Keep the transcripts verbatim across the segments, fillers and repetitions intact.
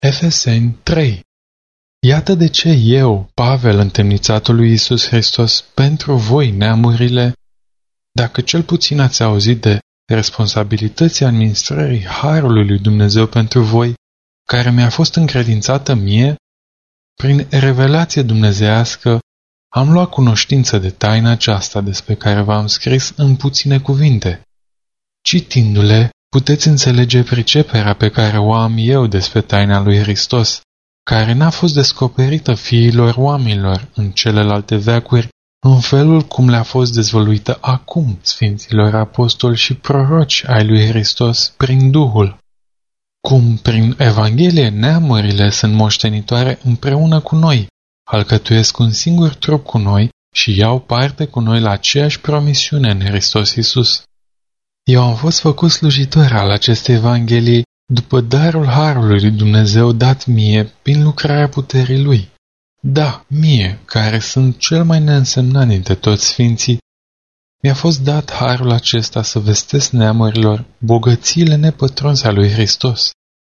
Efeseni trei. Iată de ce eu, Pavel, întemnițatul lui Iisus Hristos, pentru voi, neamurile, dacă cel puțin ați auzit de responsabilității administrării harului lui Dumnezeu pentru voi, care mi-a fost încredințată mie, prin revelație dumnezeiască, am luat cunoștință de taina aceasta despre care v-am scris în puține cuvinte. Citindu-le, puteți înțelege priceperea pe care o am eu despre taina lui Hristos, care n-a fost descoperită fiilor oamenilor în celelalte veacuri, în felul cum le-a fost dezvăluită acum sfinților apostoli și proroci ai lui Hristos prin Duhul. Cum prin Evanghelie neamurile sunt moștenitoare împreună cu noi, alcătuiesc un singur trup cu noi și iau parte cu noi la aceeași promisiune în Hristos Iisus. Eu am fost făcut slujitor al acestei Evanghelii după darul harului lui Dumnezeu dat mie prin lucrarea puterii Lui. Da, mie, care sunt cel mai neînsemnat dintre toți sfinții, mi-a fost dat harul acesta să vestesc neamurilor bogățiile nepătrunse a lui Hristos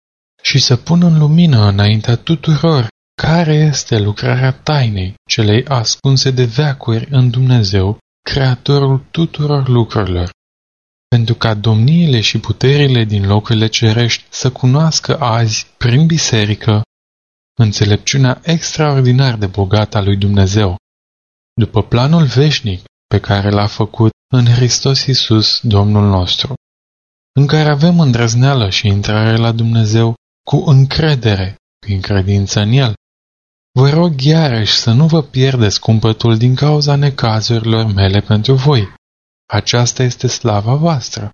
și să pun în lumină înaintea tuturor care este lucrarea tainei celei ascunse de veacuri în Dumnezeu, Creatorul tuturor lucrurilor, pentru ca domniile și puterile din locurile cerești să cunoască azi, prin biserică, înțelepciunea extraordinar de bogată a lui Dumnezeu, după planul veșnic pe care l-a făcut în Hristos Iisus, Domnul nostru, în care avem îndrăzneală și intrare la Dumnezeu cu încredere, prin credință în El. Vă rog iarăși să nu vă pierdeți cumpătul din cauza necazurilor mele pentru voi. Aceasta este slava voastră.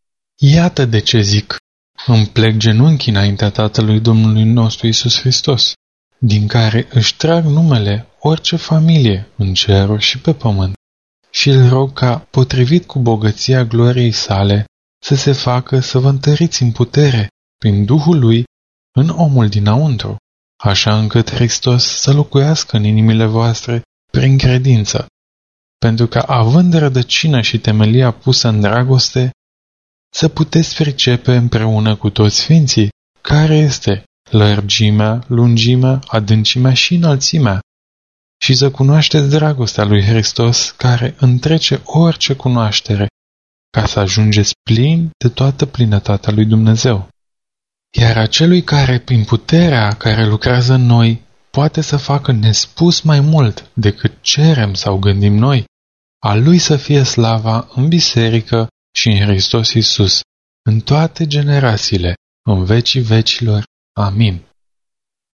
Iată de ce zic, îmi plec genunchii înaintea Tatălui Domnului nostru Iisus Hristos, din care își trag numele orice familie în ceruri și pe pământ, și îl rog ca, potrivit cu bogăția gloriei sale, să se facă să vă întăriți în putere, prin Duhul Lui, în omul dinăuntru, așa încât Hristos să locuiască în inimile voastre prin credință, pentru că, având rădăcină și temelia pusă în dragoste, să puteți pricepe împreună cu toți sfinții care este lărgimea, lungimea, adâncimea și înălțimea, și să cunoașteți dragostea lui Hristos care întrece orice cunoaștere, ca să ajungeți plini de toată plinătatea lui Dumnezeu. Iar acelui care, prin puterea care lucrează în noi, poate să facă nespus mai mult decât cerem sau gândim noi, a Lui să fie slava în biserică și în Hristos Iisus, în toate generațiile, în vecii vecilor. Amin.